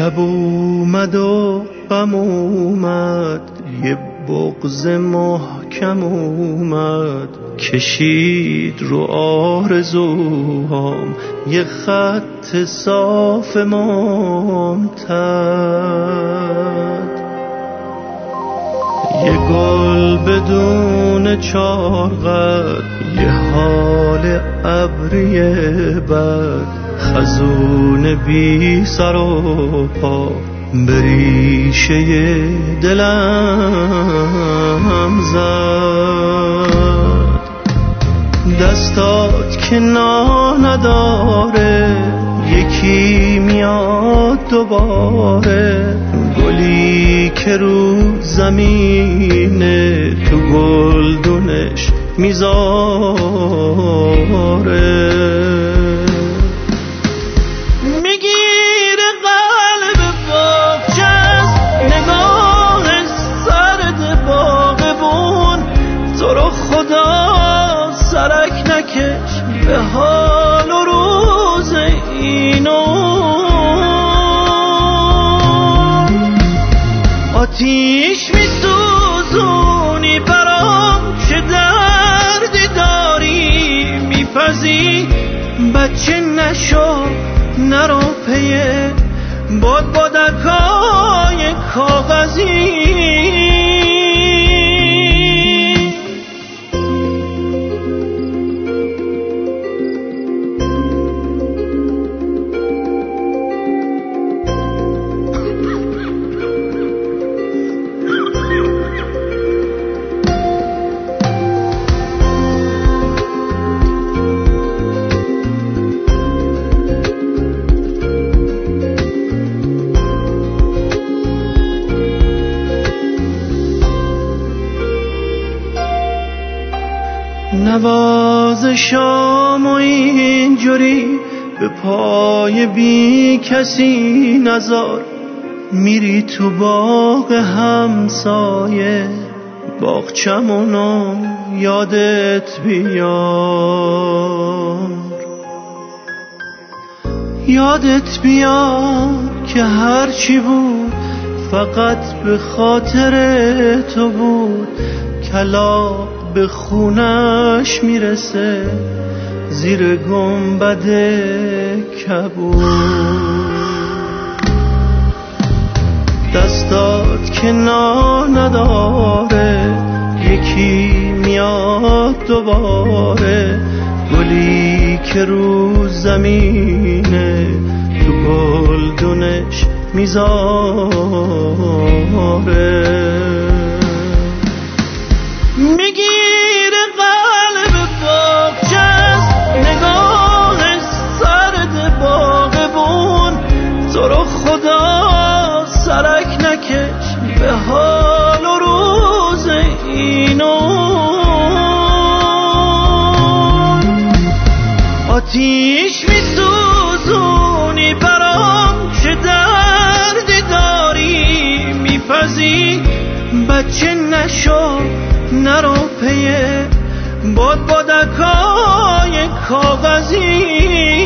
شب اومد و غم اومد، یه بغض محکم اومد، کشید رو آرزوهام یه خط صاف ممتد. یه گل بدون چاقت، یه حال ابری بد، خزون بی سر و پا به ریشه دلم زد. دستات که نداره، یکی میاد دوباره، گلی که رو زمینه تو گلدونش میذاره. میگیره قلب باغچه‌ست، نگاه سرد باغبون، تو رو خدا سرک نکش به حال و روز اینو. آتیش میسوزونی برام، چه دردی داری میپزی، بچه نشو نرو پیه بادبادکای کاغذی. نوازشام و اینجوری به پای بی کسی نذار، میری تو باغ همسایه، باغچمونو یادت بیار. یادت بیار که هرچی بود فقط به خاطر تو بود، کلاغ به خونش میرسه زیر گنبد کبود. دستات که نداره، یکی میاد دوباره، گلی که رو زمینه تو گلدونش میذاره. میگیره قلب باغچه‌ست، نگاه سرد باغبون، تو رو خدا سرک نکش به حال و روز اینو. آتیش میسوزونی برام، چه دردی داری میپزی، بچه نشو نرو پیه بادبادکای کاغذی.